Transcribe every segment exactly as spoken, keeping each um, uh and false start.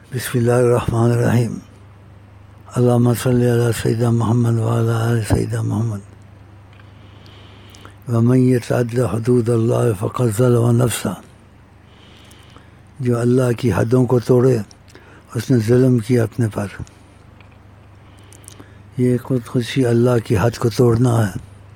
بسم اللہ الرحمن الرحیم اللہم صلی علی سیدنا محمد وعلی آل سیدنا محمد ومن یتعد حدود اللہ فقد ظلم نفسہ. جو اللہ کی حدوں کو توڑے اس نے ظلم کیا اپنے پر. یہ خود خودی اللہ کی حد کو توڑنا ہے.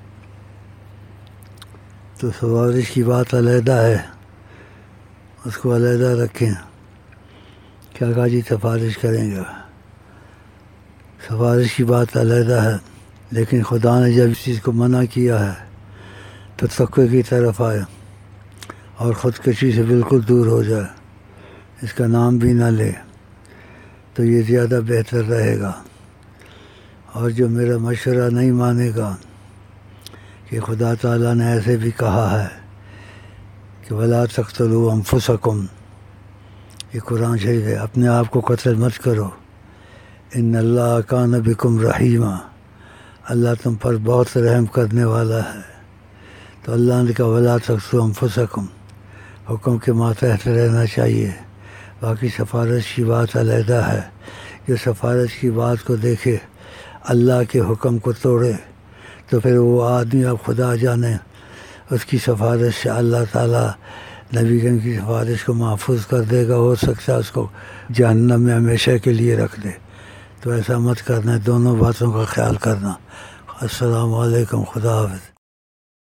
تو سفارش کی بات علیحدہ ہے، اس کو علیحدہ رکھیں. کیا کہا جی سفارش کریں گے؟ سفارش کی بات علیحدہ ہے، لیکن خدا نے جب اس چیز کو منع کیا ہے تو تقوی کی طرف آئے اور خودکشی سے بالکل دور ہو جائے، اس کا نام بھی نہ لے، تو یہ زیادہ بہتر رہے گا. اور جو میرا مشورہ نہیں مانے گا کہ خدا تعالیٰ نے ایسے بھی کہا ہے کہ وَلَا تَقْتُلُوا أَنفُسَكُمْ، یہ قرآن شریف ہے، اپنے آپ کو قتل مت کرو. ان اللہ کان بکم رحیمہ، اللہ تم پر بہت رحم کرنے والا ہے. تو اللہ نے کہا وَلَا تَقْتُلُوا أَنفُسَكُمْ، حکم کے ماتحت رہنا چاہیے. باقی سفارش کی بات علیحدہ ہے. جو سفارش کی بات کو دیکھے اللہ کے حکم کو توڑے تو پھر وہ آدمی اب خدا جانے اس کی سفارش سے اللہ تعالیٰ نبی کریم کی سفارش کو محفوظ کر دے گا. ہو سکتا ہے اس کو جہنم میں ہمیشہ کے لیے رکھ دے. تو ایسا مت کرنا، دونوں باتوں کا خیال کرنا. السلام علیکم، خدا حافظ.